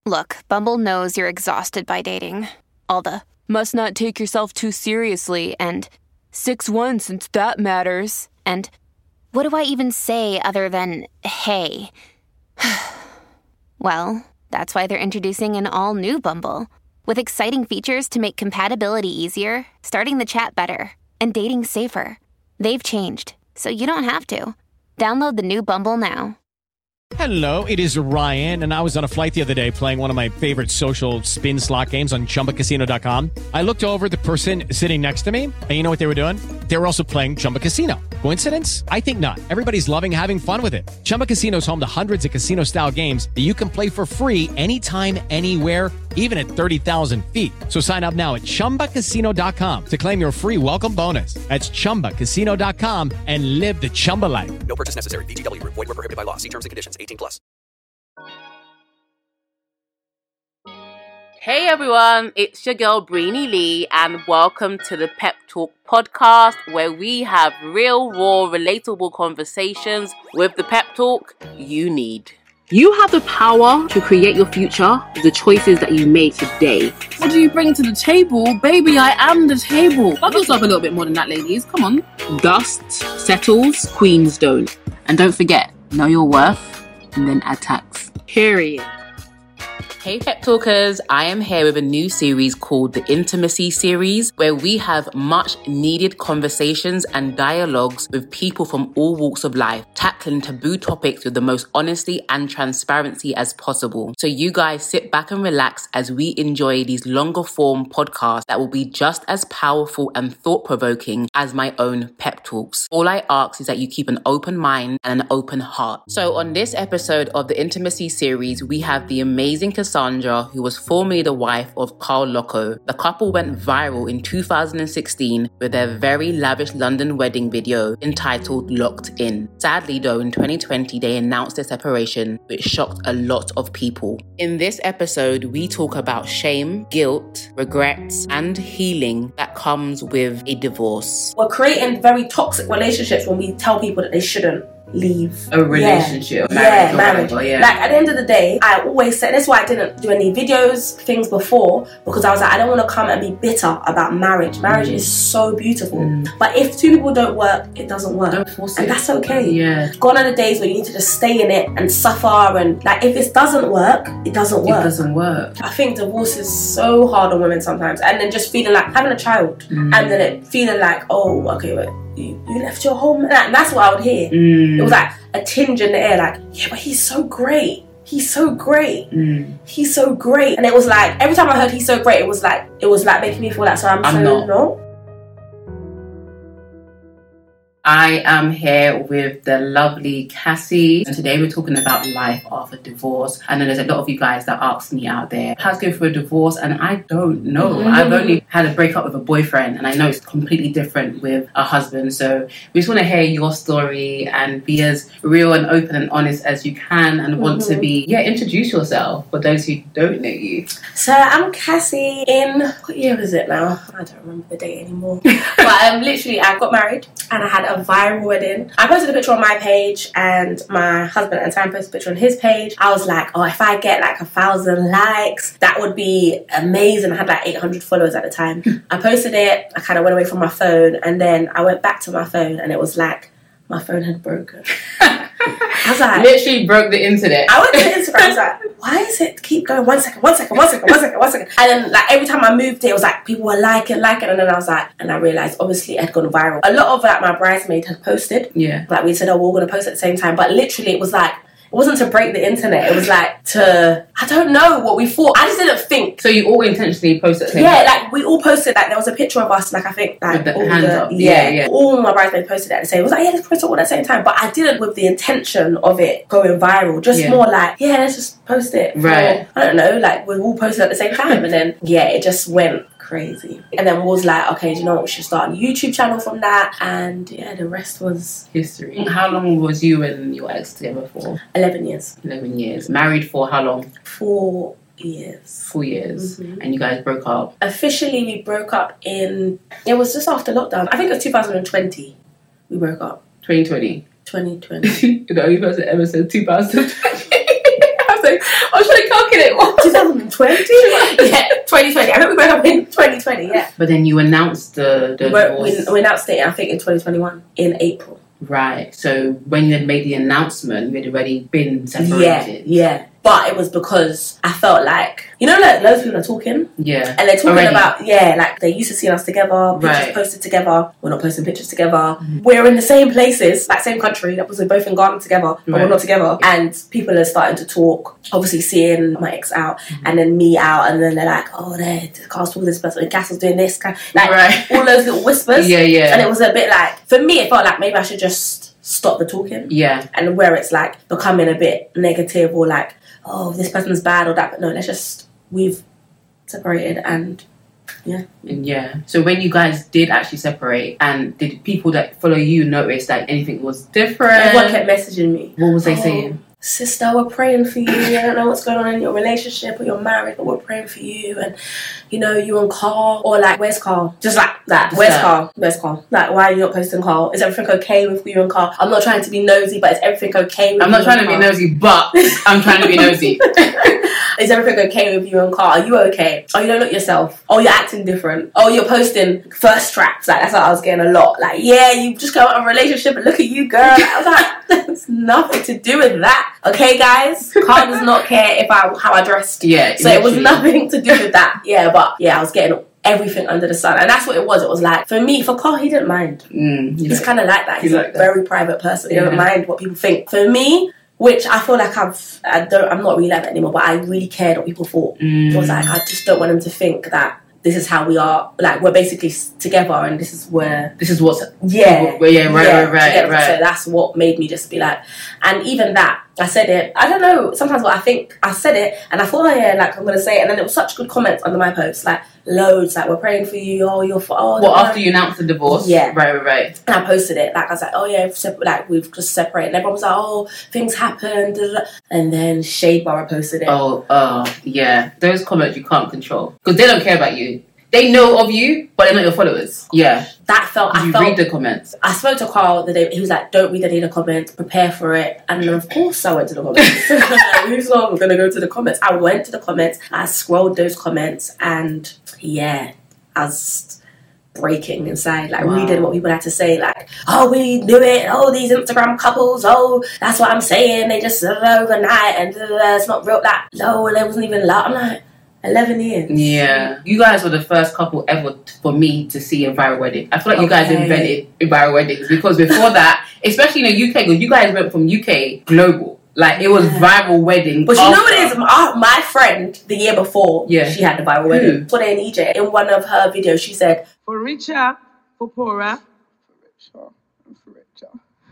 Look, Bumble knows you're exhausted by dating. All the must not take yourself too seriously and 6'1" since that matters. And what do I even say other than hey? Well, that's why they're introducing an all-new Bumble with exciting features to make compatibility easier, starting the chat better, and dating safer. They've changed, so you don't have to. Download the new Bumble now. Hello, it is Ryan, and I was on a flight the other day playing one of my favorite social spin slot games on ChumbaCasino.com. I looked over at the person sitting next to me, and you know what they were doing? They were also playing Chumba Casino. Coincidence? I think not. Everybody's loving having fun with it. Chumba Casino is home to hundreds of casino-style games that you can play for free anytime, anywhere, even at 30,000 feet. So sign up now at ChumbaCasino.com to claim your free welcome bonus. That's ChumbaCasino.com and live the Chumba life. No purchase necessary. VGW. Void where prohibited by law. See terms and conditions. 18+. Hey everyone, it's your girl Brainy Lee, and welcome to the Pep Talk podcast, where we have real, raw, relatable conversations with the pep talk you need. You have the power to create your future with the choices that you make today. What do you bring to the table? Baby, I am the table. Love yourself a little bit more than that, ladies. Come on. Dust settles, queens don't. And don't forget, know your worth and then add tax. Period. Hey Pep Talkers, I am here with a new series called the Intimacy Series, where we have much needed conversations and dialogues with people from all walks of life, tackling taboo topics with the most honesty and transparency as possible. So you guys sit back and relax as we enjoy these longer form podcasts that will be just as powerful and thought-provoking as my own Pep Talks. All I ask is that you keep an open mind and an open heart. So on this episode of the Intimacy Series, we have the amazing Cassandra, who was formerly the wife of Carl Locco. The couple went viral in 2016 with their very lavish London wedding video entitled Locked In. Sadly though, in 2020 they announced their separation, which shocked a lot of people. In this episode, we talk about shame, guilt, regrets, and healing that comes with a divorce. We're creating very toxic relationships when we tell people that they shouldn't leave a relationship, marriage. Like at the end of the day, I always said, that's why I didn't do any things before, because I was like, I don't want to come and be bitter about marriage. Marriage is so beautiful, but if two people don't work, it doesn't work. Don't force and it. That's okay. Gone are the days where you need to just stay in it and suffer, and like if it doesn't work, it doesn't work. I think divorce is so hard on women sometimes, and then just feeling like having a child, and then it feeling like, oh, okay, but you left your home, and that's what I would hear. It was like a tinge in the air, like, yeah, but he's so great. He's so great. He's so great. And it was like, every time I heard he's so great, it was like making me feel like, so I'm so not. I am here with the lovely Cassie, and today we're talking about life after divorce. I know there's a lot of you guys that ask me out there, how's going through a divorce? And I don't know. I've only had a breakup with a boyfriend, and I know it's completely different with a husband. So we just want to hear your story and be as real and open and honest as you can, and want to be, introduce yourself for those who don't know you. So I'm Cassie. In, what year is it now? I don't remember the date anymore. But literally, I got married and I had a viral wedding. I posted a picture on my page, and my husband at the time posted a picture on his page. I was like, oh, if I get like 1,000 likes, that would be amazing. I had like 800 followers at the time. I posted it, I kind of went away from my phone, and then I went back to my phone, and it was like my phone had broken. I was like, literally broke the internet. I went to Instagram, I was like, why does it keep going 1 second? And then like every time I moved it was like people were liking, and then I was like, and I realised obviously it had gone viral. A lot of like my bridesmaid had posted. Like we said, oh, we're all gonna post at the same time, but literally it was like, it wasn't to break the internet, it was like to, I don't know what we thought. I just didn't think. So you all intentionally posted it? Yeah, like we all posted, like there was a picture of us, like I think like with the hands up. Yeah. All my bridesmaids posted it at the same. It was like, yeah, let's post it all at the same time. But I didn't with the intention of it going viral. Just more like, yeah, let's just post it. Right. I don't know, like we all posted at the same time, and then it just went crazy. And then was like, okay, do you know what, we should start a YouTube channel from that, and the rest was history. How long was you and your ex together for? 11 years. 11 years. Married for how long? 4 years. 4 years. And you guys broke up? Officially we broke up it was just after lockdown. I think it was 2020 we broke up. 2020. You're the only person ever said 2020. I was trying to calculate. 2020. 2020? Yeah, 2020. I think we broke up in 2020, yeah. But then you announced the divorce. We announced it, I think, in 2021, in April. Right. So when you had made the announcement, you had already been separated. Yeah. But it was because I felt like, like loads of people are talking. Yeah. And they're talking about, like they used to see us together, pictures posted together. We're not posting pictures together. Mm-hmm. We're in the same places, like same country. That was we're both in Ghana together, but we're not together. And people are starting to talk, obviously seeing my ex out and then me out. And then they're like, oh, Castle's this person, Castle's doing this. Like all those little whispers. Yeah. And it was a bit like, for me, it felt like maybe I should just stop the talking. Yeah. And where it's like becoming a bit negative or like, oh, this person's bad or that, but no, we've separated and yeah. So when you guys did actually separate, and did people that follow you notice that anything was different? Everyone kept messaging me. What was they saying? Sister, we're praying for you. I don't know what's going on in your relationship or you're married, but we're praying for you. And, you and Carl. Or like, where's Carl? Just like that. Where's Carl? Like, why are you not posting Carl? Is everything okay with you and Carl? I'm not trying to be nosy, but is everything okay with you? I'm not trying to be nosy, but I'm trying to be nosy. Is everything okay with you and Carl? Are you okay? Oh, you don't look yourself. Oh, you're acting different. Oh, you're posting first traps. Like, that's what I was getting a lot. Like, yeah, you just go out of a relationship and look at you, girl. I was like, there's nothing to do with that. Okay, guys? Carl does not care how I dressed. Yeah. So it was nothing to do with that. Yeah, but yeah, I was getting everything under the sun. And that's what it was. It was like, for Carl, he didn't mind. He's kind of like that. He's a very private person. He doesn't mind what people think. For me, which I feel like I'm not really like that anymore, but I really cared what people thought. It was like, I just don't want them to think that this is how we are, like, we're basically together and this is what's... Right. So that's what made me just be like... And even that, I said it, I don't know, sometimes what I think, I said it, and I thought, like, I'm going to say it, and then there was such good comments under my post, like, loads, like, we're praying for you, after you announced the divorce? Yeah. Right. And I posted it, like, I was like, oh yeah, we've just separated, and everyone was like, oh, things happened, and then Shade Bar posted it. Yeah, those comments you can't control, because they don't care about you. They know of you, but they're not your followers. Yeah. I read the comments? I spoke to Carl the day, he was like, don't read any of the comments, prepare for it. And then of course I went to the comments. Who's going to go to the comments? I went to the comments, I scrolled those comments, and yeah, I was breaking inside, like reading what people had to say, like, oh, we knew it, oh, these Instagram couples, oh, that's what I'm saying, they just overnight, and it's not real, like, no, and there wasn't even love. I'm like, 11 years. Yeah. You guys were the first couple ever for me to see a viral wedding. I feel like you guys invented viral weddings, because before that, especially in the UK, because you guys went from UK global. Like, it was viral wedding. But you know what it is? My friend, the year before, she had the viral wedding. For in EJ, in one of her videos, she said, for richer, for poorer, for richer, and for richer.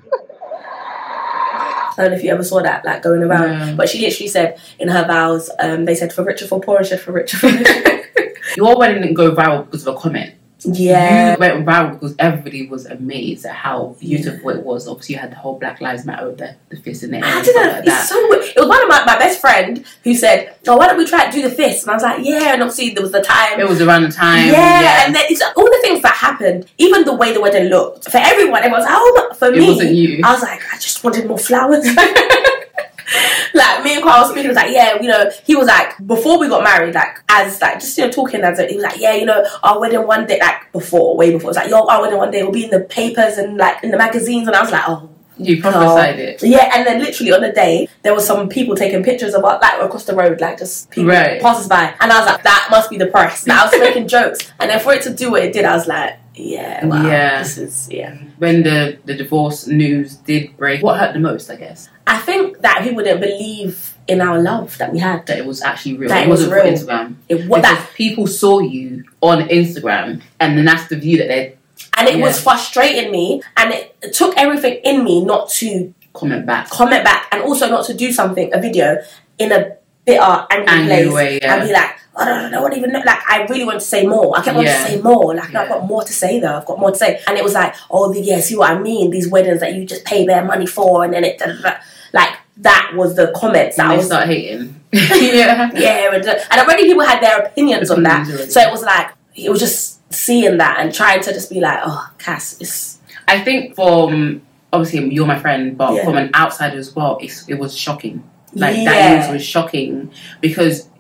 I don't know if you ever saw that, like, going around. But she literally said in her vows, they said for richer, for poorer, she said for richer, for richer. Your wedding didn't go viral because of a comment. Yeah. You went viral because everybody was amazed at how beautiful it was. Obviously, you had the whole Black Lives Matter with the fist in the air. I didn't know. It's so weird. It was one of my best friend who said, oh, why don't we try to do the fist? And I was like, yeah. And obviously, there was the time. It was around the time. Yeah. And then it's all the things that happened, even the way the wedding looked. For everyone, it was, for me, it wasn't you. I was like, I just wanted more flowers. Like, me and Carl was speaking, was like, yeah, he was like, before we got married, like, as, like, just, talking as he was like, yeah, our wedding one day, like, way before, it was like, our wedding one day will be in the papers and, like, in the magazines, and I was like, oh. You prophesied it. Yeah, and then literally on the day, there was some people taking pictures of us, like, across the road, like, just people, passers by, and I was like, that must be the press. And I was making jokes, and then for it to do what it did, I was like, this is. When the divorce news did break, what hurt the most, I guess? I think that people didn't believe in our love that we had. That it was actually real. That it wasn't real. For Instagram. Because people saw you on Instagram, and then that's the view that they... And it was frustrating me, and it took everything in me not to... Comment back. And also not to do a video, in a bitter, angry place. Way, and be like, I don't even know. Like, I really want to say more. I kept wanting to say more. Like, no, I've got more to say, though. I've got more to say. And it was like, see what I mean? These weddings that you just pay their money for, and then it... Like, that was the comments. And they start hating. And already people had their opinions on that. So it was like, it was just seeing that and trying to just be like, oh, Cass, it's... I think from... Obviously, you're my friend, but from an outsider as well, it was shocking. Like, that news was shocking, because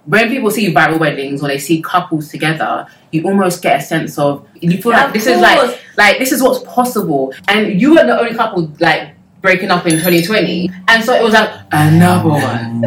when people see viral weddings or they see couples together, you almost get a sense of, you feel like this is like this is what's possible. And you were the only couple like breaking up in 2020, and so it was like another one,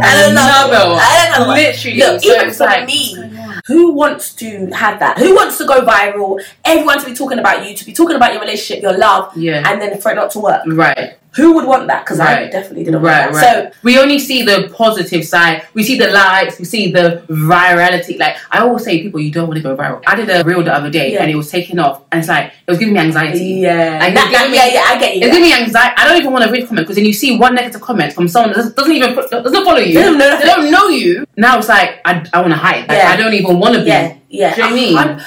literally. Look, so even it's for like, me, who wants to have that? Who wants to go viral? Everyone to be talking about you, to be talking about your relationship, your love, and then for it not to work. Right. Who would want that? Because I definitely didn't want that. So we only see the positive side. We see the likes. We see the virality. Like I always say, people, you don't want to go viral. I did a reel the other day, and it was taking off, and it's like it was giving me anxiety. Yeah, like, I get you. It's giving me anxiety. I don't even want to read comments because then you see one negative comment from someone that doesn't even follow you. They don't know you. Now it's like I want to hide. Like, I don't even want to be. Yeah, do you know what I mean?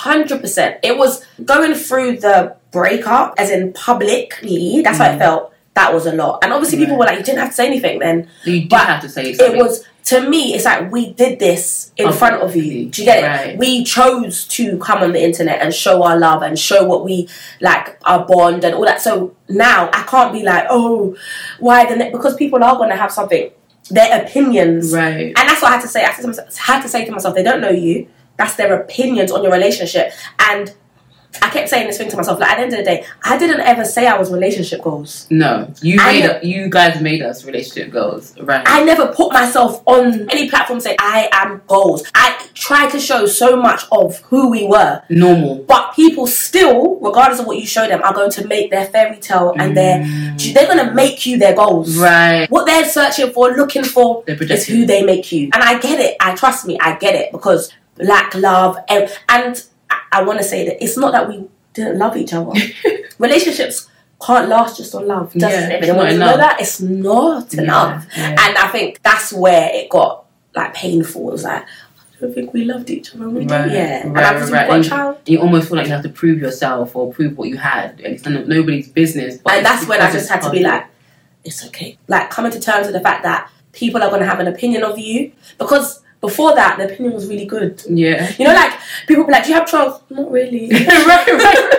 100%. It was going through the breakup, as in publicly. That's how it felt. That was a lot. And obviously people were like, you didn't have to say anything then. You did have to say something. It was, to me, it's like we did this in front of you. Do you get it? Right. We chose to come on the internet and show our love and show what we, like, our bond and all that. So now I can't be like, oh, why the because people are going to have something, their opinions. Right. And that's what I had to say. I had to say to myself, they don't know you. That's their opinions on your relationship. And I kept saying this thing to myself, like, at the end of the day, I didn't ever say I was relationship goals. No. You guys made us relationship goals. Right. I never put myself on any platform saying I am goals. I tried to show so much of who we were. Normal. But people still, regardless of what you show them, are going to make their fairy tale and they're going to make you their goals. Right. What they're searching for, looking for, is who they make you. And I get it. Trust me, I get it. Because lack love and I want to say that it's not that we didn't love each other. Relationships can't last just on love. Doesn't it? Everyone wants to know that. It's not enough. Yeah. And I think that's where it got like painful. It was like, I don't think we loved each other. We did. Yeah. And I got a child. You almost feel like you have to prove yourself or prove what you had. And it's nobody's business. And that's when I just had to be like, it's okay. Like coming to terms with the fact that people are going to have an opinion of you. Because before that, the opinion was really good. Yeah. You know, like, people be like, do you have Charles? Not really. right.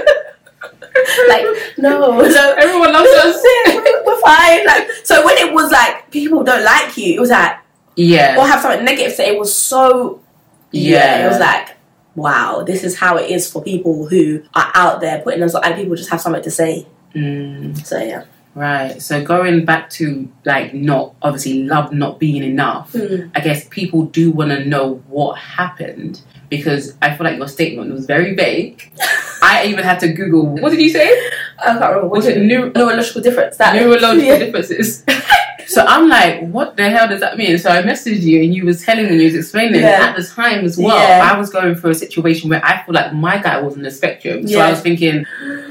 Like, no. So everyone loves us. We're fine. Like, so when it was like, people don't like you, it was like, or have something negative to say, it was so, it was like, wow, this is how it is for people who are out there putting themselves, and people just have something to say. So, yeah. Right, so going back to like not obviously love not being enough, I guess people do want to know what happened, because I feel like your statement was very vague. I even had to Google, what did you say? I can't remember. Was it neurological difference? Neurological differences. So I'm like, what the hell does that mean? So I messaged you and you was telling me, you was explaining at the time as well. I was going through a situation where I feel like my guy was on the spectrum. So I was thinking,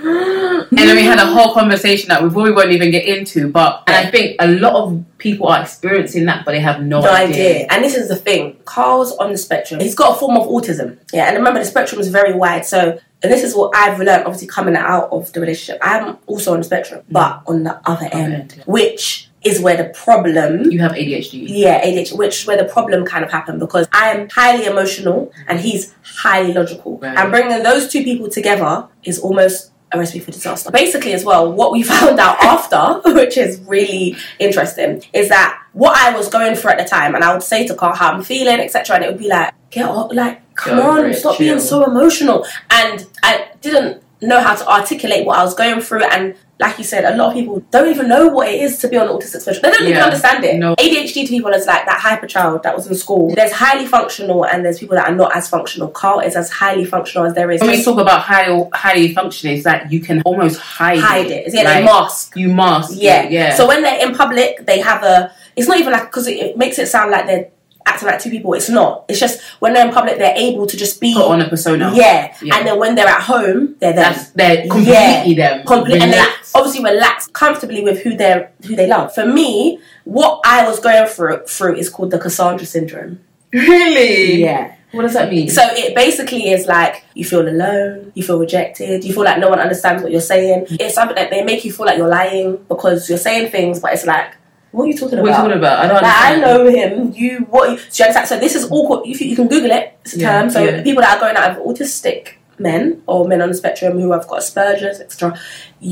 and then we had a whole conversation that we probably won't even get into. But and I think a lot of people are experiencing that, but they have no idea. And this is the thing. Carl's on the spectrum. He's got a form of autism. Yeah, and remember the spectrum is very wide. So, and this is what I've learned, obviously, coming out of the relationship. I'm also on the spectrum, but on the other end, which is where the problem... You have ADHD. Yeah, ADHD, which is where the problem kind of happened, because I am highly emotional and he's highly logical. Right. And bringing those two people together is almost a recipe for disaster. Basically, as well, what we found out after, which is really interesting, is that what I was going through at the time, and I would say to Carl how I'm feeling, etc., and it would be like, get up, like, come on, stop being so emotional. And I didn't know how to articulate what I was going through, and like you said, a lot of people don't even know what it is to be on the autistic spectrum. They don't even understand it. No. ADHD to people is like that hyper child that was in school. There's highly functional and there's people that are not as functional. Carl is as highly functional as there is. When we talk about highly functioning, it's like you can almost hide it. Yeah, like, they mask. You mask. Yeah. So when they're in public, they have it's not even like, because it makes it sound like they're acting like two people. It's not. It's just when they're in public, they're able to just be... Put on a persona. Yeah. And then when they're at home, they're them. They're completely them. Completely. And they obviously relax comfortably with who they love. For me, what I was going through is called the Cassandra syndrome. Really? Yeah. What does that mean? So it basically is like, you feel alone, you feel rejected, you feel like no one understands what you're saying. It's something that they make you feel like you're lying because you're saying things, but it's like, what are you talking about? What are you talking about? I don't understand. I know him. Do you understand? So this is all... You can Google it. It's a term. So people that are going out of autistic men or men on the spectrum who have got Asperger's, etc., you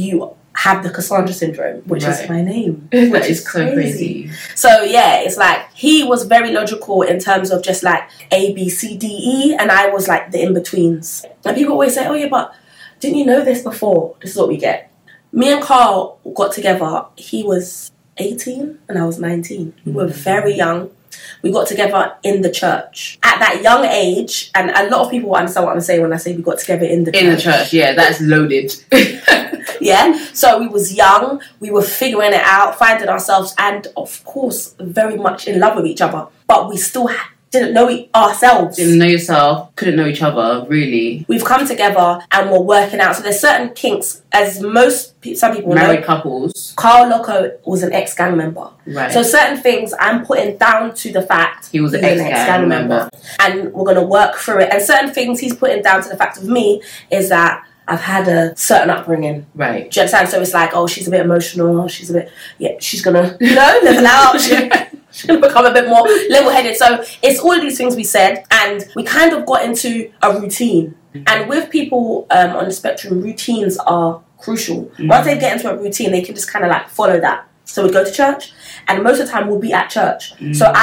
have the Cassandra syndrome, which is my name. That is so crazy. So yeah, it's like he was very logical in terms of just like A, B, C, D, E, and I was like the in-betweens. And people always say, oh yeah, but didn't you know this before? This is what we get. Me and Carl got together. He was 18 and I was 19. We were very young. We got together in the church at that young age, and a lot of people understand what I'm saying when I say we got together in the church. In the church, yeah, that's loaded. Yeah, so we was young, we were figuring it out, finding ourselves, and of course, very much in love with each other. But we still didn't know ourselves. Didn't know yourself, couldn't know each other, really. We've come together and we're working out. So there's certain kinks, as some people married know. couples. Carl Loco was an ex-gang member. Right. So certain things I'm putting down to the fact he was an ex-gang member. And we're going to work through it. And certain things he's putting down to the fact of me is that I've had a certain upbringing. Right. Do you understand? So it's like, oh, she's a bit emotional. She's going to, level out. She's going to become a bit more level-headed. So it's all of these things we said, and we kind of got into a routine. And with people on the spectrum, routines are crucial. Once they get into a routine, they can just kind of like follow that. So we'd go to church, and most of the time we'll be at church. So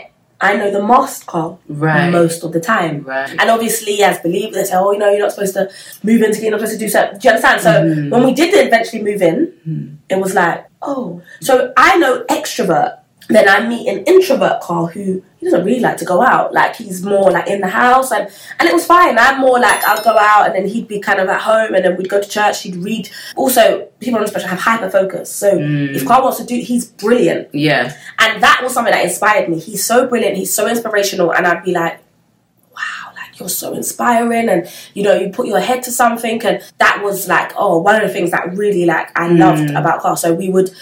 I know the master Carl most of the time. Right. And obviously, as believers, they say, oh, you're not supposed to move in together, you're not supposed to do something. Do you understand? So when we did eventually move in, it was like, oh. So I know extrovert. Then I meet an introvert Carl who he doesn't really like to go out. Like, he's more like in the house, and it was fine. I'm more like, I'll go out, and then he'd be kind of at home, and then we'd go to church, he'd read. Also, people on the spectrum have hyper focus. So if Carl wants to do, he's brilliant. Yeah. And that was something that inspired me. He's so brilliant, he's so inspirational, and I'd be like, wow, like, you're so inspiring, and you put your head to something. And that was like, one of the things that really like I loved about Carl. So we would,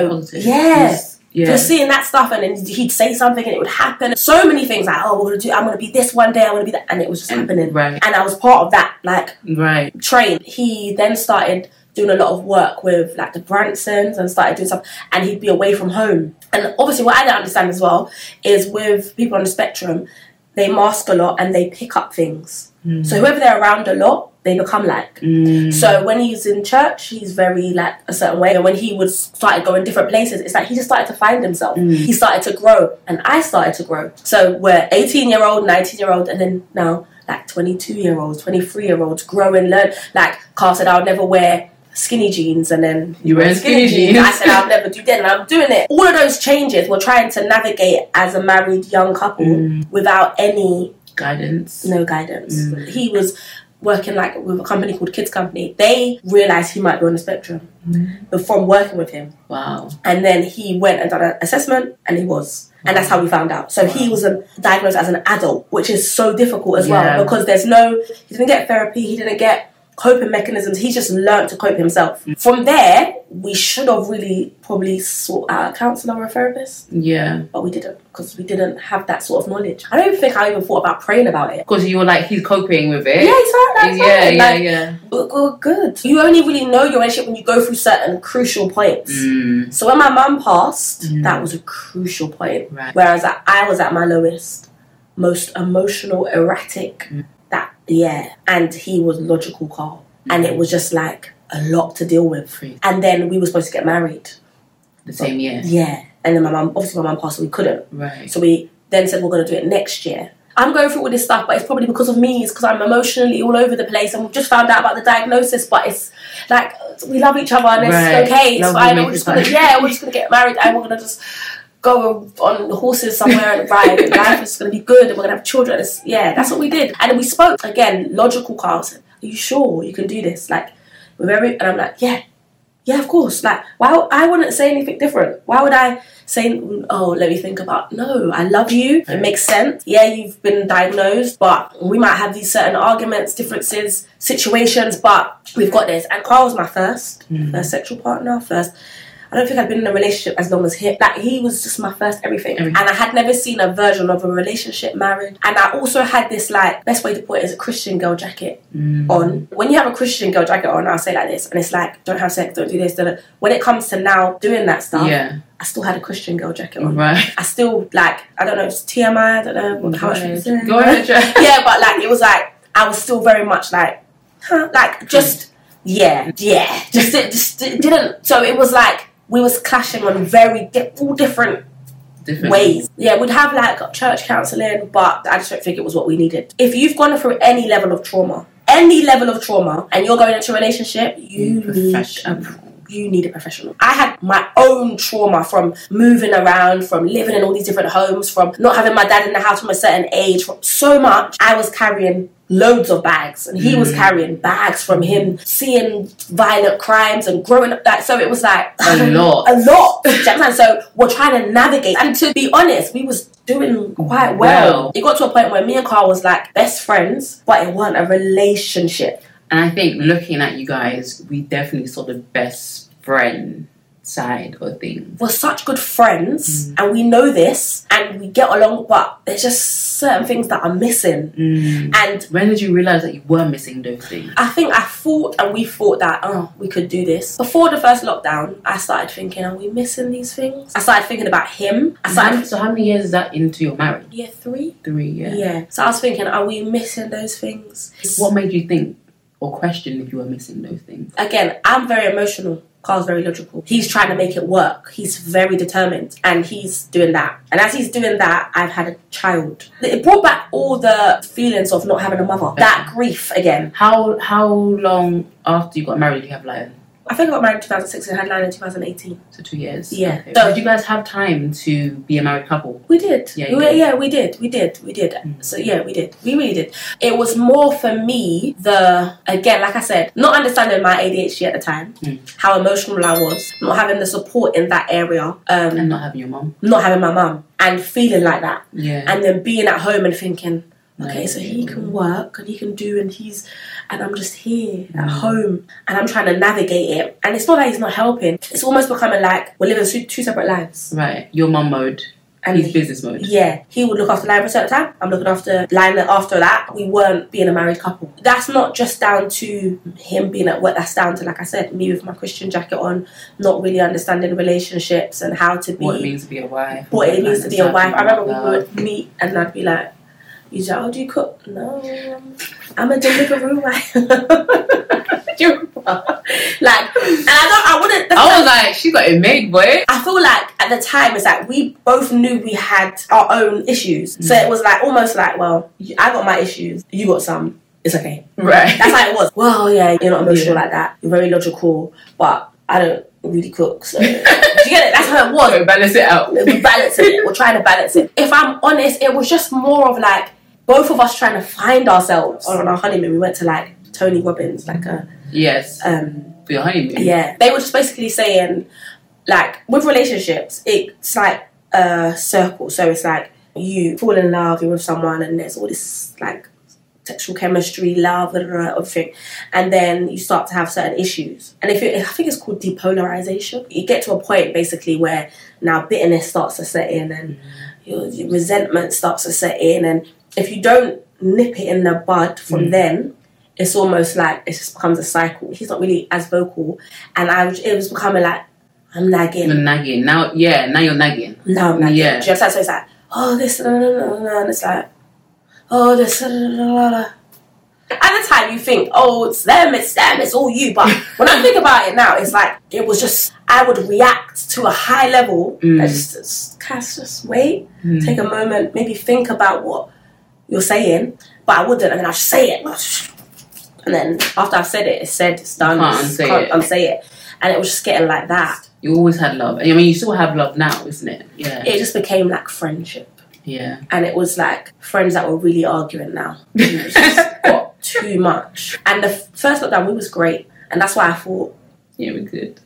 just seeing that stuff, and then he'd say something and it would happen. So many things like, I'm going to be this one day, I'm going to be that. And it was just happening. Right. And I was part of that, train. He then started doing a lot of work with like the Bransons and started doing stuff, and he'd be away from home. And obviously what I didn't understand as well is with people on the spectrum, they mask a lot and they pick up things. So whoever they're around a lot, they become like. So when he's in church, he's very like a certain way. And when he would start going different places, it's like he just started to find himself. He started to grow, and I started to grow. So we're 18-year-old, 19-year-old, and then now like 22-year-olds, 23-year-olds grow and learn. Like Carl said, I'll never wear skinny jeans, and then you wear skinny jeans. I said I'll never do that, and I'm doing it. All of those changes we're trying to navigate as a married young couple without any guidance. No guidance. He was working like with a company called Kids Company. They realised he might be on the spectrum from working with him. Wow. And then he went and done an assessment, and he was. And that's how we found out. So he was diagnosed as an adult, which is so difficult as well, because he didn't get therapy, he didn't get coping mechanisms, he just learned to cope himself. From there, we should have really probably sought out a counsellor or a therapist. Yeah. But we didn't, because we didn't have that sort of knowledge. I don't even think I even thought about praying about it. Because you were like, he's coping with it. Yeah, he's fine. Yeah. Good. You only really know your relationship when you go through certain crucial points. So when my mum passed, that was a crucial point. Right. Whereas I was at my lowest, most emotional, erratic. And he was logical Carl. And it was just like a lot to deal with. And then we were supposed to get married. The same year? Yeah. And then my mum passed, so we couldn't. Right. So we then said we're going to do it next year. I'm going through all this stuff, but it's probably because of me. It's because I'm emotionally all over the place, and we've just found out about the diagnosis, but it's like, we love each other, and it's okay, it's fine. We're just going to get married, and we're going to just go on horses somewhere and ride, and life is going to be good, and we're going to have children. That's what we did. And then we spoke again. Logical Carl said, "Are you sure you can do this?" Like, and I'm like, yeah, of course. Like, why? I wouldn't say anything different. Why would I say, oh, let me think about? No, I love you. It makes sense. Yeah, you've been diagnosed, but we might have these certain arguments, differences, situations, but we've got this. And Carl was my first sexual partner, I don't think I'd been in a relationship as long as him. Like, he was just my first everything. And I had never seen a version of a relationship married. And I also had this, like, best way to put it is a Christian girl jacket on. When you have a Christian girl jacket on, I'll say like this, and it's like, don't have sex, don't do this, don't. When it comes to now doing that stuff, I still had a Christian girl jacket on. Right. I still, like, I don't know, it's TMI, I don't know how I should say. Go ahead. Yeah, but like, it was like, I was still very much like, like, just Yeah. Just didn't. So it was like we was clashing on all different ways. Yeah, we'd have like church counselling, but I just don't think it was what we needed. If you've gone through any level of trauma, and you're going into a relationship, you need a professional. I had my own trauma from moving around, from living in all these different homes, from not having my dad in the house from a certain age, from so much. I was carrying loads of bags, and he was carrying bags from him seeing violent crimes and growing up that. So it was like a lot. So we're trying to navigate, and to be honest, we was doing quite well. It got to a point where me and Carl was like best friends, but it wasn't a relationship. And I think looking at you guys, we definitely saw the best friend side of things. We're such good friends, and we know this, and we get along, but there's just certain things that are missing. And when did you realise that you were missing those things? I think we thought that, we could do this. Before the first lockdown, I started thinking, are we missing these things? I started thinking about him. So how many years is that into your marriage? Yeah, 3. 3, yeah. Yeah. So I was thinking, are we missing those things? What made you think or question if you were missing those things? Again, I'm very emotional. Carl's very logical. He's trying to make it work. He's very determined, and he's doing that. And as he's doing that, I've had a child. It brought back all the feelings of not having a mother. That grief again. How long after you got married did you have Lion? I think I got married in 2006 and had Lion in 2018. So 2 years. Yeah. Okay. So did you guys have time to be a married couple? We did. Yeah, we did. So yeah, we did. We really did. It was more for me, again, like I said, not understanding my ADHD at the time, how emotional I was, not having the support in that area. And not having your mum. Not having my mum. And feeling like that. Yeah. And then being at home and thinking, okay, so he can work and he can do, and I'm just here at home and I'm trying to navigate it. And it's not that he's not helping. It's almost becoming like we're living 2 separate lives. Right. Your mum mode and he's business mode. Yeah. He would look after Lion for a certain time. I'm looking after Lion after that. We weren't being a married couple. That's not just down to him being at work. That's down to, like I said, me with my Christian jacket on, not really understanding relationships and how to be... What it means to be a wife. What it means to be a wife. I remember we would meet and I'd be like, he's like, oh, do you cook? No, I'm a Deliveroo wife. I was like, she got it made, boy. I feel like at the time it's like we both knew we had our own issues. So it was like almost like, well, I got my issues, you got some, it's okay. Right. That's how it was. Well, yeah, you're not emotional like that. You're very logical, but I don't really cook, so do you get it? That's how it was. So balance it out. We're balancing it. We're trying to balance it. If I'm honest, it was just more of like both of us trying to find ourselves. On our honeymoon, we went to like Tony Robbins, like a for your honeymoon. Yeah, they were just basically saying like with relationships, it's like a circle. So it's like you fall in love, you're with someone, and there's all this like sexual chemistry, love, everything, and then you start to have certain issues. And I think it's called depolarization. You get to a point basically where now bitterness starts to set in, and your resentment starts to set in, and if you don't nip it in the bud from then, it's almost like it just becomes a cycle. He's not really as vocal, and it was becoming like I'm nagging. You're nagging now. Yeah, now you're nagging. Now I'm nagging. Yeah. Do you understand? So it's like, oh, this, and it's like, oh, this, At the time, you think, oh, it's them, it's all you. But when I think about it now, it's like, it was just, I would react to a high level. I just wait, take a moment, maybe think about what you're saying, but I wouldn't, and then I'd say it. And then after I've said it, it's said, it's done. Can't unsay it. And it was just getting like that. You always had love. I mean, you still have love now, isn't it? Yeah. It just became like friendship. Yeah. And it was like friends that were really arguing now. It just got too much. And the first lockdown, we was great. And that's why I thought... Yeah, we're good.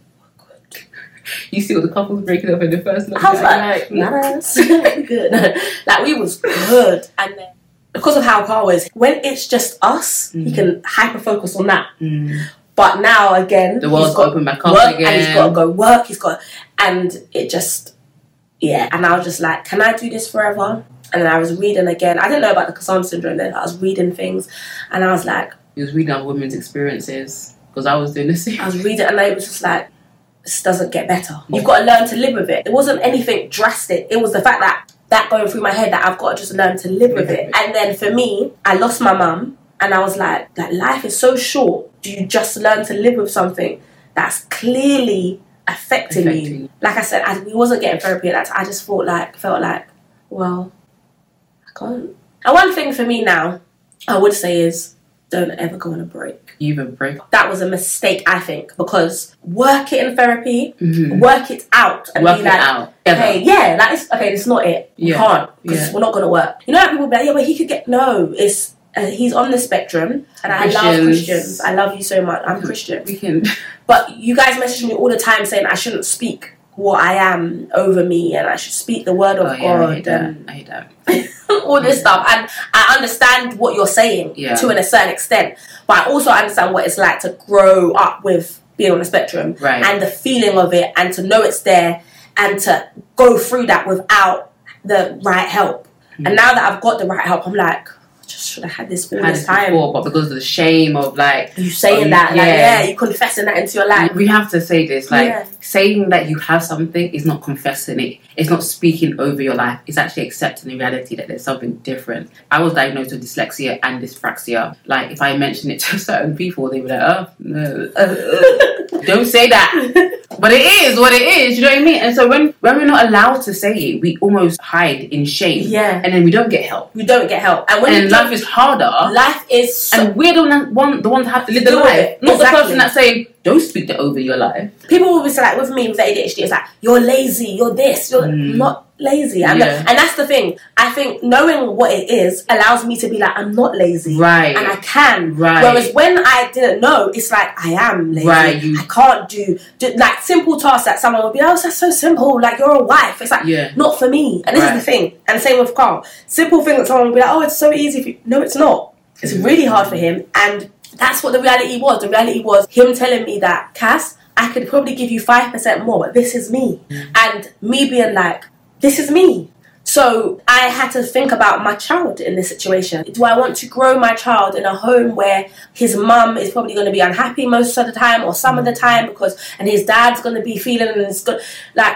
You see all the couples breaking up in the first lockdown. I was like, nice. We're good. Like, we was good. And then, because of how Carl is, when it's just us, he can hyper-focus on that. But now, again... The world's got to open back up again. And he's got to go work. And it just... Yeah. And I was just like, can I do this forever? And then I was reading again. I didn't know about the Cassandra syndrome then. I was reading things. And I was like... You was reading other women's experiences. Because I was doing the same. I was reading and I was just like, this doesn't get better. You've got to learn to live with it. It wasn't anything drastic. It was the fact that going through my head that I've got to just learn to live with it. And then for me, I lost my mum. And I was like, life is so short. Do you just learn to live with something that's clearly affecting you? Like I said, we wasn't getting therapy at that time. I just felt like, well, I can't. And one thing for me now, I would say is, don't ever go on a break. Even break. That was a mistake, I think, because work it in therapy, work it out, and work be it like, out. hey, yeah, like it's not it. You can't, because we're not going to work. You know, like people be like, yeah, but he could get. No, it's he's on the spectrum, and I love Christians. I love you so much. I'm Christian. We can, but you guys message me all the time saying I shouldn't speak what I am over me, and I should speak the word of God. I hate that. All this stuff, and I understand what you're saying to a certain extent, but I also understand what it's like to grow up with being on the spectrum and the feeling of it, and to know it's there, and to go through that without the right help. And now that I've got the right help, I'm like, I just should have had this all this time before, but because of the shame of like you saying that, you confessing that into your life. We have to say this, saying that you have something is not confessing it. It's not speaking over your life. It's actually accepting the reality that there's something different. I was diagnosed with dyslexia and dyspraxia. Like, if I mention it to certain people, they were like, oh, no. Don't say that. But it is what it is, you know what I mean? And so when we're not allowed to say it, we almost hide in shame. Yeah. And then we don't get help. We don't get help. And when life is harder. Life is and we're the ones that have to live the life. Not the person that's saying, don't speak that over your life. People will be like, with me with ADHD, it's like, you're lazy, you're this, you're not lazy. And that's the thing. I think knowing what it is allows me to be like, I'm not lazy. Right. And I can. Right. Whereas when I didn't know, it's like, I am lazy. Right. I can't do like simple tasks that someone would be, oh, that's so simple. Like, you're a wife. It's like, not for me. And this is the thing. And same with Carl. Simple thing that someone would be like, oh, it's so easy for you. No, it's not. It's really hard for him. And that's what the reality was. The reality was him telling me that, Cass, I could probably give you 5% more, but this is me. And me being like, this is me. So I had to think about my child in this situation. Do I want to grow my child in a home where his mum is probably going to be unhappy most of the time or some of the time and his dad's going to be feeling and it's good,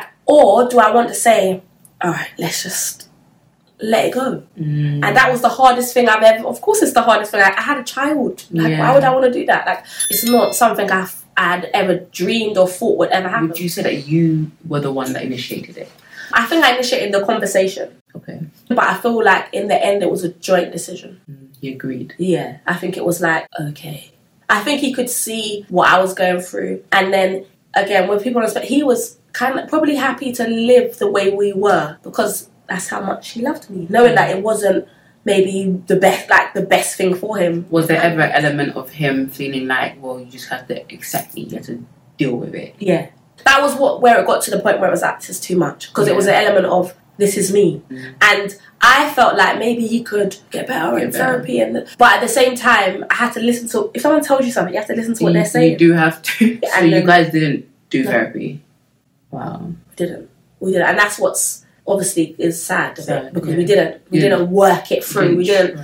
or do I want to say, all right, let's just let it go. And that was the hardest thing I've ever, of course it's the hardest thing. I had a child. Why would I want to do that? It's not something I'd ever dreamed or thought would ever happen. Would you say that you were the one that initiated it? I think I initiated the conversation. Okay. But I feel like in the end it was a joint decision. You agreed? Yeah. I think it was like, okay. I think he could see what I was going through. And then, again, when people respect, he was kind of probably happy to live the way we were because that's how much he loved me. Knowing that it wasn't maybe the best thing for him. Was there ever an element of him feeling like, well, you just have to accept me, you have to deal with it? Yeah. That was where it got to the point where it was like, this is too much. Because it was an element of, this is me. And I felt like maybe he could get better in therapy. But at the same time, I had to listen to, if someone tells you something, you have to listen to what they're saying. You do have to. So you guys didn't do therapy? Wow. We didn't. And that's what's obviously is sad of it. Because we didn't work it through.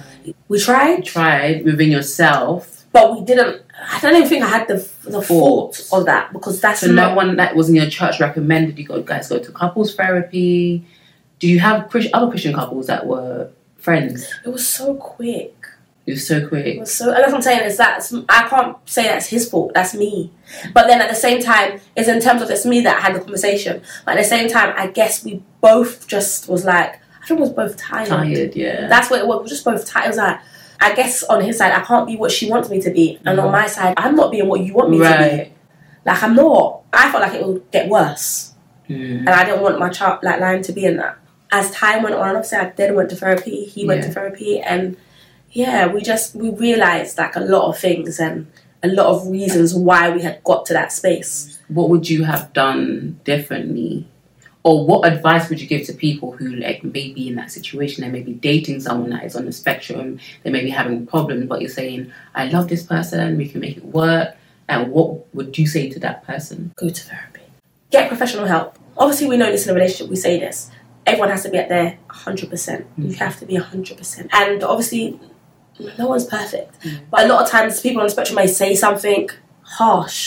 We tried within yourself. But we didn't. I don't even think I had the thought of that because that's so no one that was in your church recommended you guys go to couples therapy. Do you have other Christian couples that were friends? It was so quick. It was so quick. And that's what I'm saying is that I can't say that's his fault. That's me. But then at the same time, it's in terms of it's me that had the conversation. But at the same time, I guess we both just was like, I think we was both tired. Tired, yeah. That's what it was. We were just both tired. It was like, I guess on his side, I can't be what she wants me to be. And on my side, I'm not being what you want me to be. Like, I'm not. I felt like it would get worse. And I didn't want my child, Lion to be in that. As time went on, obviously, I then went to therapy. He went to therapy. And yeah, we realised like a lot of things and a lot of reasons why we had got to that space. What would you have done differently? Or what advice would you give to people who may be in that situation? They may be dating someone that is on the spectrum. They may be having problems, but you're saying, I love this person, we can make it work. And what would you say to that person? Go to therapy. Get professional help. Obviously, we know this in a relationship, we say this. Everyone has to be at their 100%. You have to be 100%. And obviously, no one's perfect. But a lot of times, people on the spectrum may say something harsh.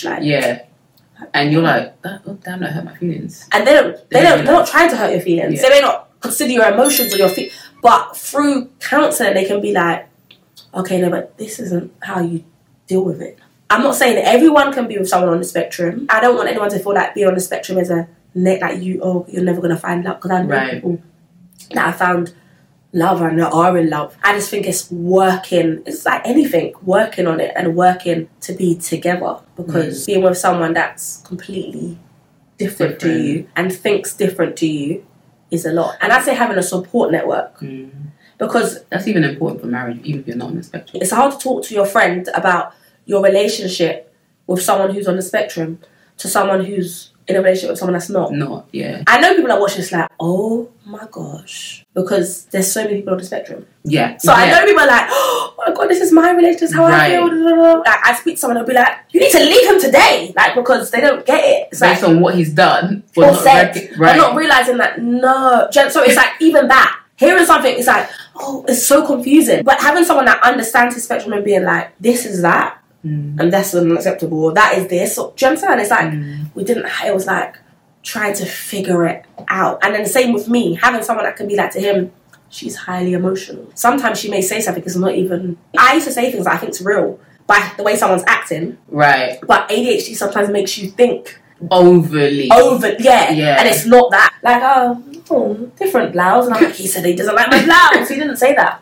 And you're like, oh, damn, that hurt my feelings. And they're not trying to hurt your feelings. They may not consider your emotions or your feelings. But through counselling, they can be like, okay, no, but this isn't how you deal with it. I'm not saying that everyone can be with someone on the spectrum. I don't want anyone to feel like being on the spectrum is a net, like you're never going to find love. Because I know people that I found love and that are in love. I just think it's working. It's like anything, working on it and working to be together. Because being with someone that's completely different to you and thinks different to you is a lot. And I'd say having a support network. Because that's even important for marriage, even if you're not on the spectrum. It's hard to talk to your friend about your relationship with someone who's on the spectrum to someone who's in a relationship with someone that's not. I know people that watch this like, oh my gosh, because there's so many people on the spectrum. So I know people are like, oh my god, this is my relationship, this is how I feel. Like, I speak to someone, they'll be like, you need to leave him today, like, because they don't get it. It's based on what he's done, or said, but not realising that, no. So it's like, even that, hearing something, it's like, oh, it's so confusing. But having someone that understands his spectrum and being like, this is that, and that's unacceptable, or that is this. So, do you understand? It's like, it was like trying to figure it out. And then the same with me, having someone that can be like to him, she's highly emotional. Sometimes she may say something it's not even, I used to say things that I think's real by the way someone's acting. But ADHD sometimes makes you think overly. And it's not that. Like, oh, different blouse. And I'm like, he said he doesn't like my blouse. He didn't say that.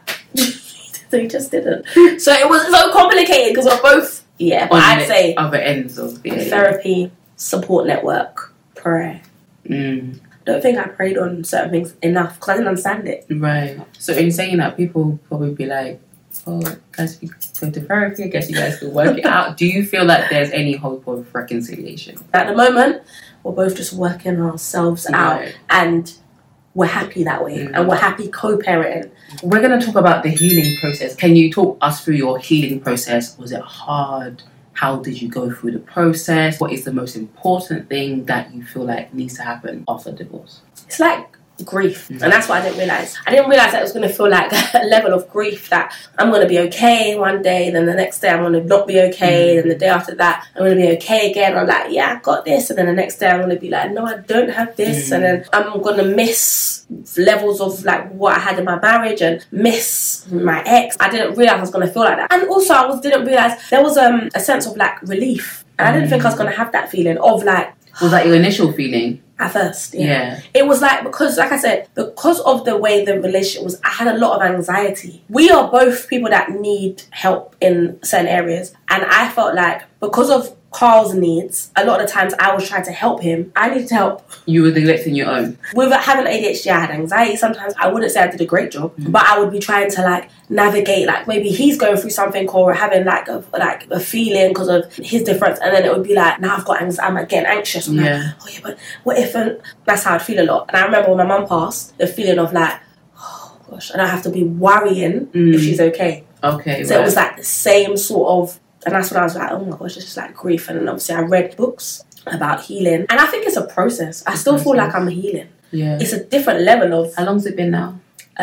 He just didn't. So it was so complicated because we're both, but I'd say other ends of therapy, support network, prayer. I don't think I prayed on certain things enough because I didn't understand it. So in saying that, people probably be like, oh, guys, we go to therapy, I guess you guys can work it out. Do you feel like there's any hope of reconciliation? At the moment, we're both just working ourselves out, and we're happy that way, and we're happy co-parenting. We're going to talk about the healing process. Can you talk us through your healing process? Was it hard? How did you go through the process? What is the most important thing that you feel like needs to happen after divorce? It's like grief, and that's what I didn't realise. I didn't realise that it was going to feel like a level of grief that I'm going to be okay one day, then the next day I'm going to not be okay, and the day after that I'm going to be okay again. I'm like, yeah, I got this, and then the next day I'm going to be like, no, I don't have this, and then I'm going to miss levels of like what I had in my marriage and miss my ex. I didn't realise I was going to feel like that, and also I didn't realise there was a sense of like relief, and I didn't think I was going to have that feeling of like. Was that your initial feeling? At first, it was like, because like I said, because of the way the relationship was, I had a lot of anxiety. We are both people that need help in certain areas, and I felt like because of Carl's needs, a lot of the times I was trying to help him. I needed help. You were neglecting your own. With having ADHD, I had anxiety. Sometimes I wouldn't say I did a great job, but I would be trying to like navigate, like maybe he's going through something or having like a feeling because of his difference, and then it would be like, now I've got anxiety, I'm getting anxious. I'm like, oh yeah, but what if? And that's how I'd feel a lot. And I remember when my mum passed, the feeling of like, oh gosh, and I have to be worrying if she's okay. So it was like the same sort of. And that's when I was like, oh my gosh, it's just like grief. And then obviously I read books about healing. And I think it's a process. I still feel like I'm healing. It's a different level of... How long's it been now?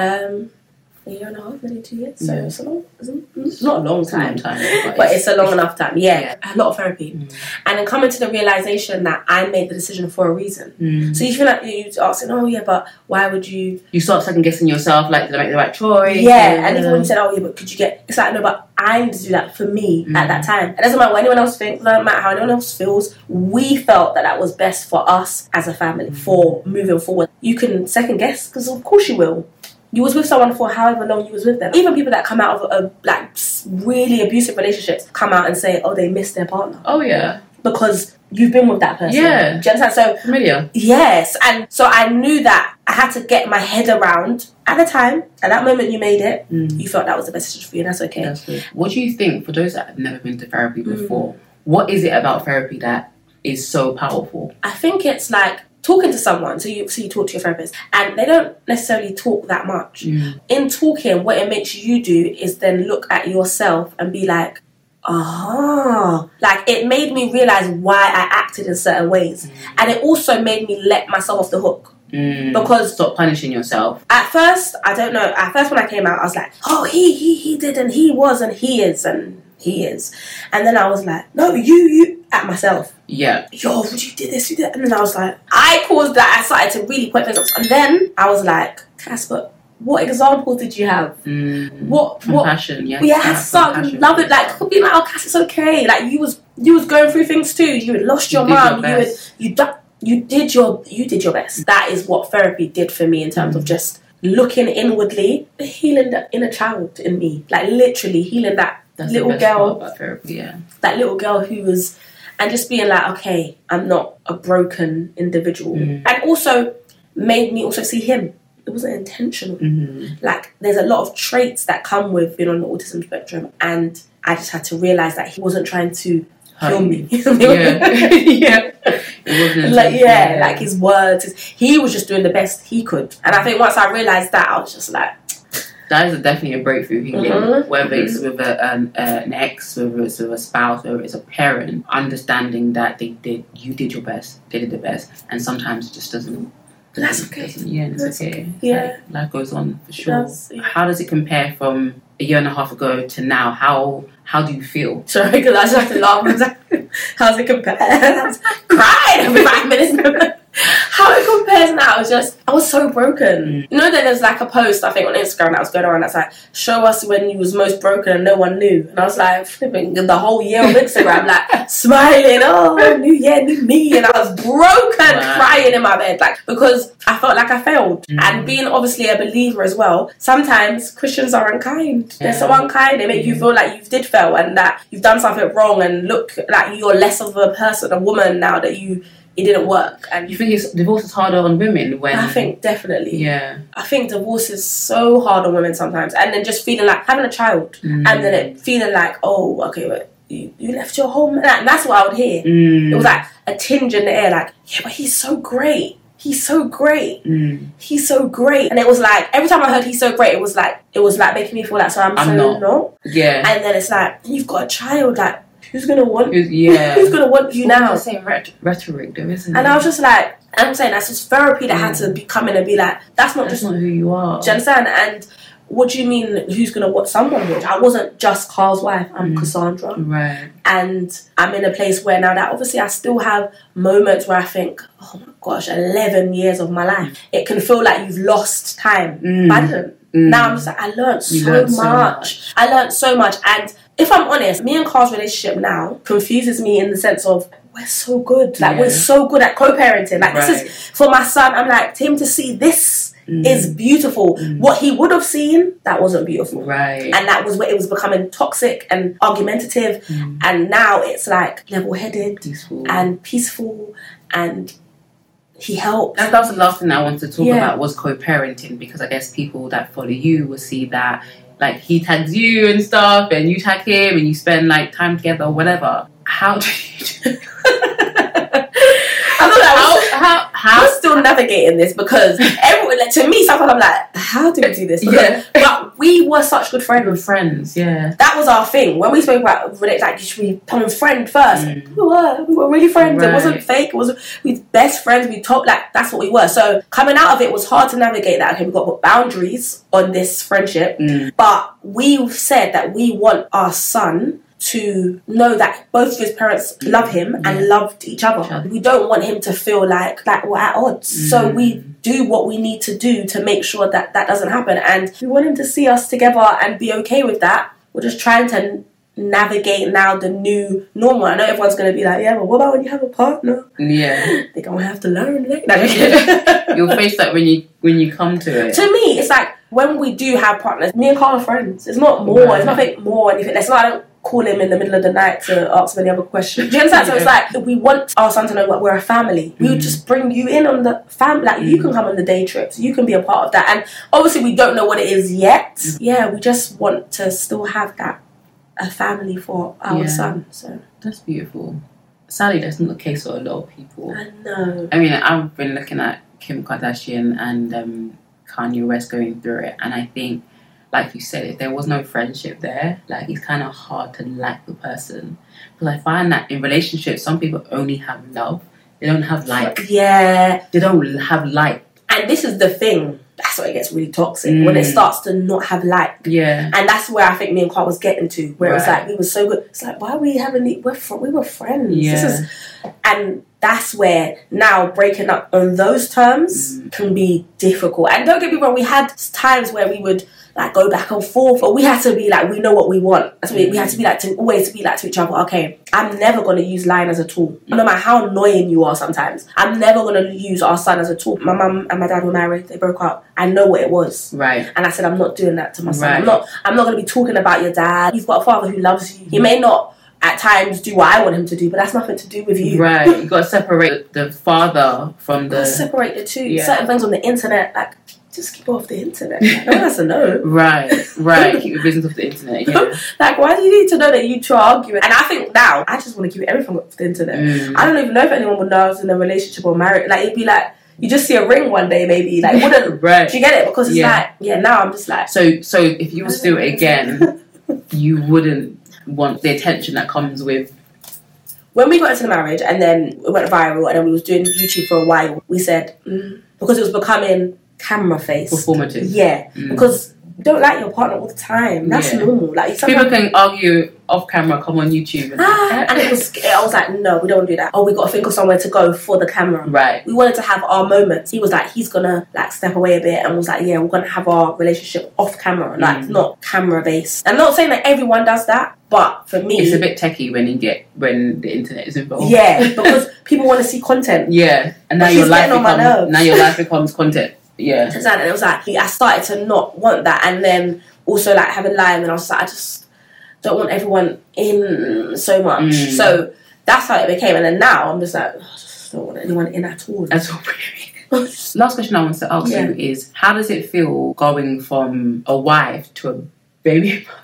A year and a half, maybe 2 years. So it's not a long time. But it's a long enough time. A lot of therapy. And then coming to the realisation that I made the decision for a reason. So you feel like you're asking, oh yeah, but why would you... You start second guessing yourself, like, did I make the right choice? And even when you said, oh yeah, but could you get... It's like, no, but I need to do that for me at that time. It doesn't matter what anyone else thinks, it doesn't matter how anyone else feels. We felt that was best for us as a family, for moving forward. You can second guess, because of course you will. You was with someone for however long you was with them. Even people that come out of like really abusive relationships come out and say, oh, they miss their partner. Oh yeah. Because you've been with that person. Yeah. Do you understand? So familiar. Yes. And so I knew that I had to get my head around at the time, at that moment you made it, you felt that was the best decision for you, and that's okay. That's good. What do you think, for those that have never been to therapy before, what is it about therapy that is so powerful? I think it's like talking to someone, so you talk to your therapist, and they don't necessarily talk that much. In talking, what it makes you do is then look at yourself and be like, like it made me realise why I acted in certain ways, and it also made me let myself off the hook. Because stop punishing yourself. At first, I don't know. At first, when I came out, I was like, "Oh, he did, and he was, and he is, and he is." And then I was like, "No, you," at myself. Yeah. Yo, you did this, you did. And then I was like, I caused that. I started to really point things up. And then I was like, Cass, but what examples did you have? What compassion? Yes, yeah, had such love it. Like, could be like, oh, Cass, it's okay. Like, you was going through things too. You had lost your mum. You did your best. That is what therapy did for me in terms of just looking inwardly, healing the inner child in me. Like, literally healing that little girl. About therapy, yeah. That little girl who was, and just being like, okay, I'm not a broken individual, and also made me also see him. It wasn't intentional. Like, there's a lot of traits that come with being on the autism spectrum, and I just had to realise that he wasn't trying to kill me. Yeah. It wasn't like his words. He was just doing the best he could. And I think once I realised that, I was just like... That is definitely a breakthrough healing. Whether it's with an ex, whether it's with a spouse, whether it's a parent, understanding that you did your best, they did the best, and sometimes it just doesn't. That's okay. It's okay. Yeah. Like, life goes on for sure. How does it compare from a year and a half ago to now? How do you feel? Sorry, because I just have to laugh. How's it compare? I was crying every 5 minutes. How it compares now is just, I was so broken. You know that there's like a post, I think, on Instagram that was going around that's like, show us when you was most broken and no one knew. And I was like, flipping the whole year on Instagram, like, smiling, oh, new year, new me. And I was broken, crying in my bed, like, because I felt like I failed. And being obviously a believer as well, sometimes Christians are unkind. They're so unkind. They make you feel like you did fail and that you've done something wrong and look like you're less of a person, a woman now that it didn't work. And you think divorce is harder on women? When I think definitely. Yeah. I think divorce is so hard on women sometimes, and then just feeling like having a child, and then it feeling like, oh, okay, but you left your home, and that's what I would hear. It was like a tinge in the air, like, yeah, but he's so great. He's so great. He's so great. And it was like, every time I heard he's so great, it was like making me feel like, so I'm so not. Yeah. And then it's like, you've got a child, like, who's gonna want you now? The same rhetoric though, isn't it? And I was just like, I'm saying that's just therapy that had to be coming and be like, that's not who you are. Do you understand? And what do you mean, who's gonna want someone would? I wasn't just Carl's wife, I'm Cassandra. Right. And I'm in a place where now that obviously I still have moments where I think, oh my gosh, 11 years of my life. It can feel like you've lost time. But I didn't. Now I'm just like, I learned so much. I learned so much. And if I'm honest, me and Carl's relationship now confuses me in the sense of, we're so good. Like, we're so good at co-parenting. Like, this is, for my son, I'm like, to him to see this is beautiful. What he would have seen, that wasn't beautiful. Right. And that was where it was becoming toxic and argumentative. And now it's like level-headed and peaceful, and he helped. That was the last thing I wanted to talk about, was co-parenting, because I guess people that follow you will see that, like, he tags you and stuff, and you tag him, and you spend like time together or whatever. How do you do? I'm still navigating this, because everyone, like, to me, sometimes I'm like, how do we do this? But we were such good friends. We were friends, yeah. That was our thing. When we spoke about, like, should we become friend first? We were really friends. Right. It wasn't fake. We were best friends. We talked, like, that's what we were. So coming out of it was hard to navigate that. Okay, we've got to put boundaries on this friendship. But we've said that we want our son to know that both of his parents love him and loved each other. We don't want him to feel like we're at odds. So we do what we need to do to make sure that that doesn't happen. And we want him to see us together and be okay with that. We're just trying to navigate now the new normal. I know everyone's going to be like, yeah, but what about when you have a partner? Yeah. They're going to have to learn. You'll face that when you come to it. To me, it's like, when we do have partners, me and Carl are friends. It's not more. It's nothing more. Anything. It's not, I don't call him in the middle of the night to ask him any other questions. Do you understand? So it's like, we want our son to know that we're a family. We would just bring you in on the family. Like, you can come on the day trips. You can be a part of that. And obviously we don't know what it is yet. Yeah, we just want to still have that, a family for our son. So that's beautiful. Sadly, that's not the case for a lot of people. I know. I mean, I've been looking at Kim Kardashian and Kanye West going through it, and I think, like you said, if there was no friendship there, like, it's kind of hard to like the person. Because I find that in relationships, some people only have love. They don't have like. Yeah. They don't have like. And this is the thing. that's where it gets really toxic, when it starts to not have light. Yeah. And that's where I think me and Carl was getting to, where it's like, we were so good. It's like, why are we having we were friends. Yeah. And that's where now breaking up on those terms can be difficult. And don't get me wrong, we had times where we would like go back and forth, but we had to be like, we know what we want. That's what we had to be like, to always be like to each other, okay, I'm never going to use lying as a tool. No matter how annoying you are sometimes, I'm never going to use our son as a tool. My mum and my dad were married, they broke up. I know what it was. Right. And I said, I'm not doing that to my son. Right. I'm not going to be talking about your dad. You've got a father who loves you. He may not at times do what I want him to do, but that's nothing to do with you. Right. You got to separate the father from the... Separate the two. Yeah. Certain things on the internet, like, just keep off the internet. No one has to know. Right. Keep your business off the internet. Yeah. Like, why do you need to know that you two are arguing? And I think now, I just want to keep everything off the internet. I don't even know if anyone would know I was in a relationship or married. Like, it'd be like, you just see a ring one day, maybe. Like, wouldn't... Right. Do you get it? Because it's like, now I'm just like... So if you were to do it again, you wouldn't want the attention that comes with... When we got into the marriage and then we went viral and then we was doing YouTube for a while, we said, because it was becoming camera face. Performative. Yeah. Because you don't like your partner all the time. That's normal. Like, people can argue off camera, come on YouTube. And I was like, no, we don't want to do that. Oh, we got to think of somewhere to go for the camera. Right. We wanted to have our moments. He was like, he's going to like step away a bit and was like, yeah, we're going to have our relationship off camera, like not camera based. I'm not saying that everyone does that, but for me... It's a bit techie when the internet is involved. Yeah, because people want to see content. Yeah. And now your life becomes content. Yeah. And it was like, I started to not want that. And then also like having live, and I was like, I just don't want everyone in so much. So that's how it became. And then now I'm just like, I just don't want anyone in at all. That's all. Last question I want to ask you is, how does it feel going from a wife to a baby mother?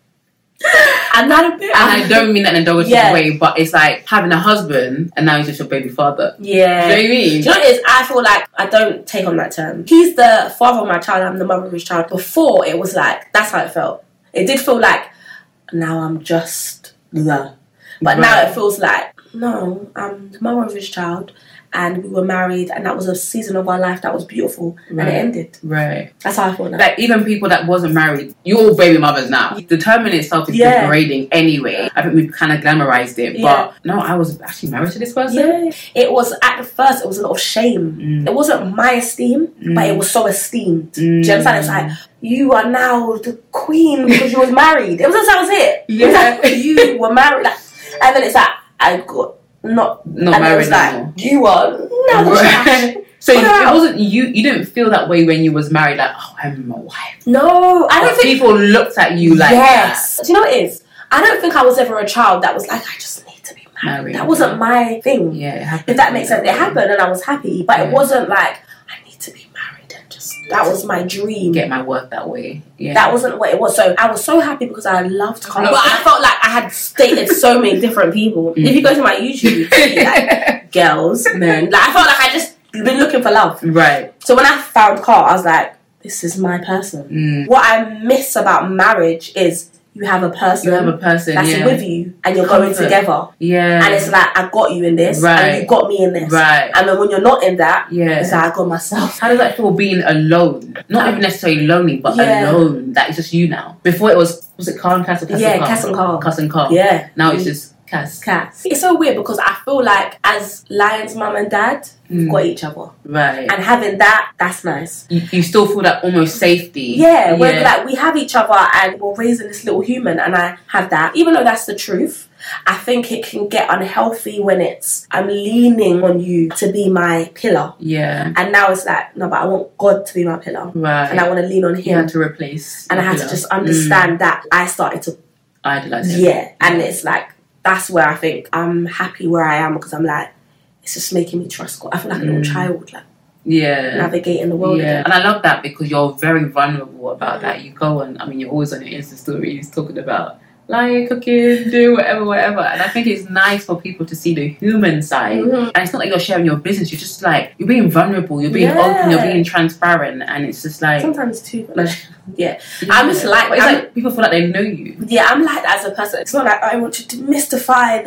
I'm not a bit. And I don't mean that in a derogatory way, but it's like having a husband and now he's just your baby father. Yeah. Do you know what I mean? Do you know what it is? I feel like I don't take on that term. He's the father of my child, I'm the mother of his child. Before, it was like, that's how it felt. It did feel like, now I'm just the. But now it feels like, no, I'm the mother of his child. And we were married, and that was a season of our life that was beautiful, and it ended. Right. That's how I feel now. Like, even people that wasn't married, you're all baby mothers now. The term in itself is degrading anyway. I think we've kind of glamorized it, but no, I was actually married to this person. Yeah. It was, at the first, it was a lot of shame. It wasn't my esteem, but it was so esteemed. Do you understand? It's like, you are now the queen because you was married. That was it. Yeah. It was like, you were married. Like, and then it's like, I got... Not married anymore. Like, you are now the trash. So it wasn't you didn't feel that way when you was married, like, oh, I'm a wife. No, I don't think people looked at you like that. Do you know what it is? I don't think I was ever a child that was like, I just need to be married. That wasn't my thing. Yeah, it happened. If that makes sense. It happened and I was happy, but it wasn't like, I need to be married and just, that was my dream. Get my work that way. Yeah. That wasn't what it was. So I was so happy because I loved Carl. But I felt like I had dated so many different people. If you go to my YouTube, you see like girls, men. Like, I felt like I just been looking for love. Right. So when I found Carl, I was like, this is my person. What I miss about marriage is you have a person that's with you and you're going together. Yeah. And it's like, I got you in this and you got me in this. Right. And then when you're not in that, it's like, I got myself. How does that feel being alone? Not even necessarily lonely, but alone. That it's just you now. Before it was it Carl and Cass or Cass and Carl? Cass and Carl. Cass and Carl. Yeah. Now it's just Cass. It's so weird because I feel like as Lion's mum and dad, we've got each other. Right. And having that, that's nice. You still feel that almost safety. Yeah, where like we have each other and we're raising this little human and I have that. Even though that's the truth, I think it can get unhealthy when it's, I'm leaning on you to be my pillar. Yeah. And now it's like, no, but I want God to be my pillar. Right. And I want to lean on Him. You had to replace. And I had to just understand that I started to idolize Him. Yeah. And it's like, that's where I think I'm happy where I am because I'm like, it's just making me trust God. I feel like a little child, like navigating the world again. And I love that because you're very vulnerable about that. You go and, I mean, you're always on your Insta stories talking about like cooking, do whatever. And I think it's nice for people to see the human side. And it's not like you're sharing your business. You're just like, you're being vulnerable, you're being open, you're being transparent. And it's just like... Sometimes too much. I'm just like... It's like people feel like they know you. Yeah, I'm like that as a person. It's not like I want to demystify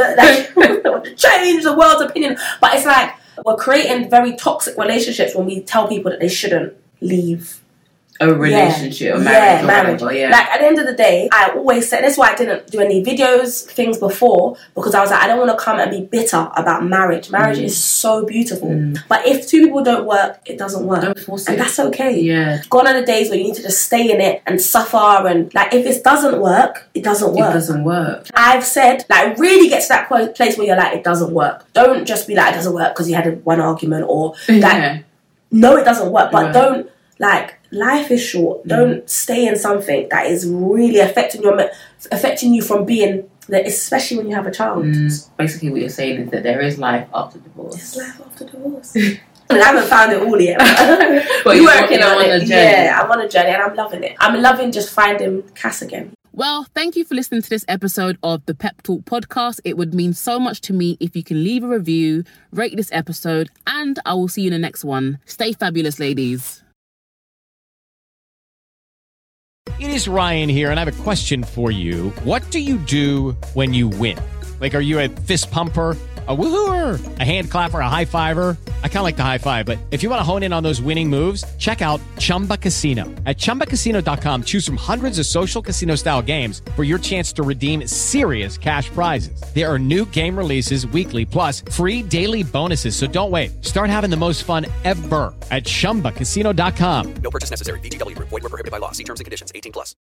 I want to change the world's opinion. But it's like, we're creating very toxic relationships when we tell people that they shouldn't leave a relationship, or marriage, or whatever, yeah. Like, at the end of the day, I always said, that's why I didn't do any videos, things before, because I was like, I don't want to come and be bitter about marriage. Marriage is so beautiful. But if two people don't work, it doesn't work. Don't force and it. that's okay. Yeah. Gone are the days where you need to just stay in it and suffer, and like, if it doesn't work, it doesn't work. It doesn't work. I've said, like, really get to that place where you're like, it doesn't work. Don't just be like, it doesn't work because you had one argument, or like, no, it doesn't work. But don't, like, life is short. Don't stay in something that is really affecting you from being there, especially when you have a child. Basically, what you're saying is that there is life after divorce. There's life after divorce. I haven't found it all yet. But We're working on it. A journey. Yeah, I'm on a journey and I'm loving it. I'm loving just finding Cass again. Well, thank you for listening to this episode of the Pep Talk podcast. It would mean so much to me if you can leave a review, rate this episode, and I will see you in the next one. Stay fabulous, ladies. It is Ryan here, and I have a question for you. What do you do when you win? Like, are you a fist pumper, a woohooer, a hand clapper, a high fiver? I kind of like the high five, but if you want to hone in on those winning moves, check out Chumba Casino. At ChumbaCasino.com, choose from hundreds of social casino-style games for your chance to redeem serious cash prizes. There are new game releases weekly, plus free daily bonuses, so don't wait. Start having the most fun ever at ChumbaCasino.com. No purchase necessary. VGW Group. Void where prohibited by law. See terms and conditions. 18+.